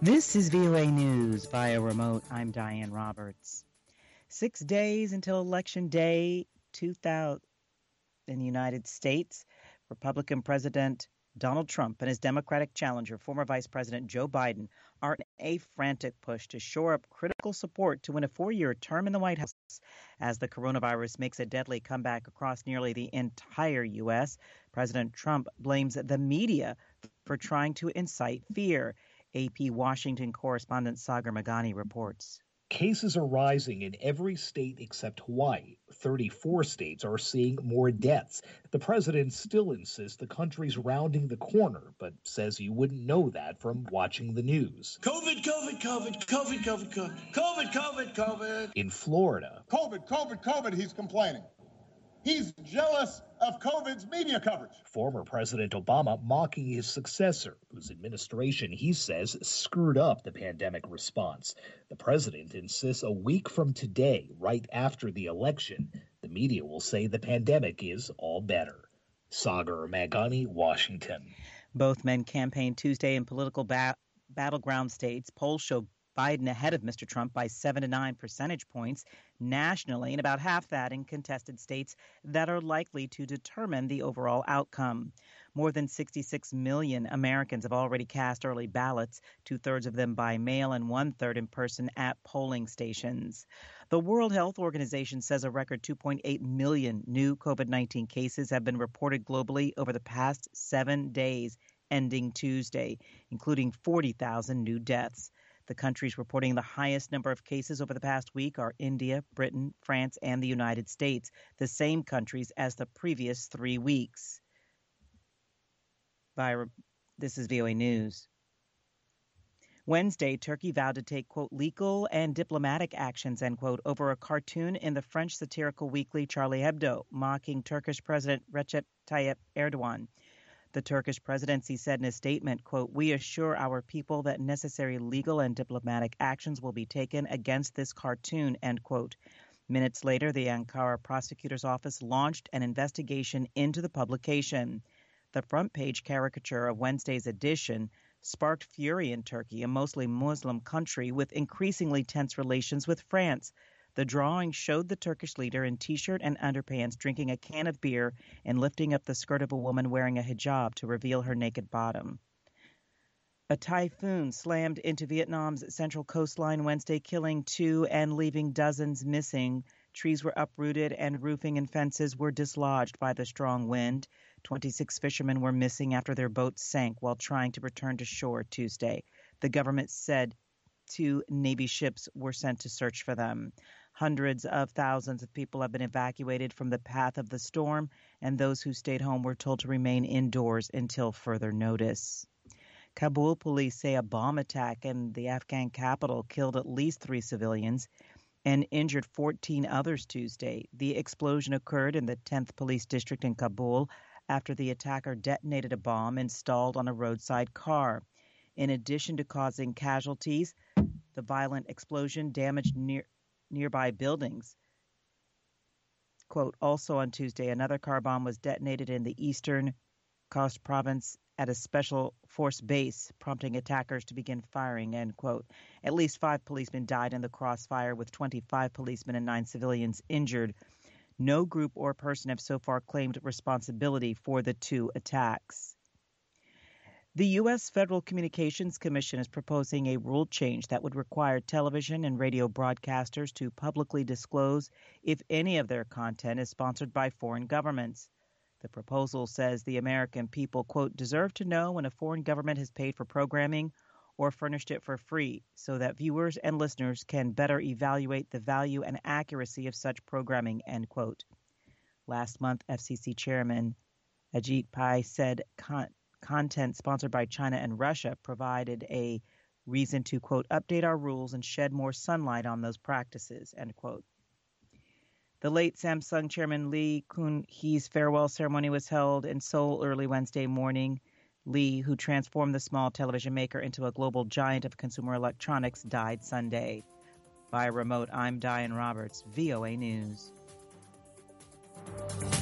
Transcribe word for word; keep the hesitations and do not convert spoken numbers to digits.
This is V O A News via remote. I'm Diane Roberts. Six days until Election Day two thousand in the United States, Republican President Donald Trump and his Democratic challenger, former Vice President Joe Biden, are in a frantic push to shore up critical support to win a four-year term in the White House. As the coronavirus makes a deadly comeback across nearly the entire U S, President Trump blames the media for trying to incite fear. A P Washington correspondent Sagar Meghani reports. Cases are rising in every state except Hawaii. thirty-four states are seeing more deaths. The president still insists the country's rounding the corner, but says you wouldn't know that from watching the news. COVID, COVID, COVID, COVID, COVID, COVID, COVID, COVID, COVID. In Florida. COVID, COVID, COVID, he's complaining. He's jealous of COVID's media coverage. Former President Obama mocking his successor, whose administration, he says, screwed up the pandemic response. The president insists a week from today, right after the election, the media will say the pandemic is all better. Sagar Meghani, Washington. Both men campaigned Tuesday in political ba- battleground states. Polls show Biden ahead of Mister Trump by seven to nine percentage points nationally, and about half that in contested states that are likely to determine the overall outcome. More than sixty-six million Americans have already cast early ballots, two-thirds of them by mail and one-third in person at polling stations. The World Health Organization says a record two point eight million new COVID nineteen cases have been reported globally over the past seven days, ending Tuesday, including forty thousand new deaths. The countries reporting the highest number of cases over the past week are India, Britain, France, and the United States, the same countries as the previous three weeks. By, this is V O A News. Wednesday, Turkey vowed to take, quote, legal and diplomatic actions, end quote, over a cartoon in the French satirical weekly Charlie Hebdo, mocking Turkish President Recep Tayyip Erdogan. The Turkish presidency said in a statement, quote, we assure our people that necessary legal and diplomatic actions will be taken against this cartoon, end quote. Minutes later, the Ankara prosecutor's office launched an investigation into the publication. The front page caricature of Wednesday's edition sparked fury in Turkey, a mostly Muslim country with increasingly tense relations with France. The drawing showed the Turkish leader in T-shirt and underpants drinking a can of beer and lifting up the skirt of a woman wearing a hijab to reveal her naked bottom. A typhoon slammed into Vietnam's central coastline Wednesday, killing two and leaving dozens missing. Trees were uprooted and roofing and fences were dislodged by the strong wind. twenty-six fishermen were missing after their boats sank while trying to return to shore Tuesday. The government said two Navy ships were sent to search for them. Hundreds of thousands of people have been evacuated from the path of the storm, and those who stayed home were told to remain indoors until further notice. Kabul police say a bomb attack in the Afghan capital killed at least three civilians and injured fourteen others Tuesday. The explosion occurred in the tenth Police District in Kabul after the attacker detonated a bomb installed on a roadside car. In addition to causing casualties, the violent explosion damaged near nearby buildings. Quote, also on Tuesday, another car bomb was detonated in the eastern Khost province at a special force base, prompting attackers to begin firing, end quote. At least five policemen died in the crossfire, with twenty-five policemen and nine civilians injured. No group or person have so far claimed responsibility for the two attacks. The U S. Federal Communications Commission is proposing a rule change that would require television and radio broadcasters to publicly disclose if any of their content is sponsored by foreign governments. The proposal says the American people, quote, deserve to know when a foreign government has paid for programming or furnished it for free, so that viewers and listeners can better evaluate the value and accuracy of such programming, end quote. Last month, F C C Chairman Ajit Pai said con- content sponsored by China and Russia provided a reason to, quote, update our rules and shed more sunlight on those practices, end quote. The late Samsung chairman Lee Kun-hee's farewell ceremony was held in Seoul early Wednesday morning. Lee, who transformed the small television maker into a global giant of consumer electronics, died Sunday. By remote, I'm Diane Roberts, V O A News.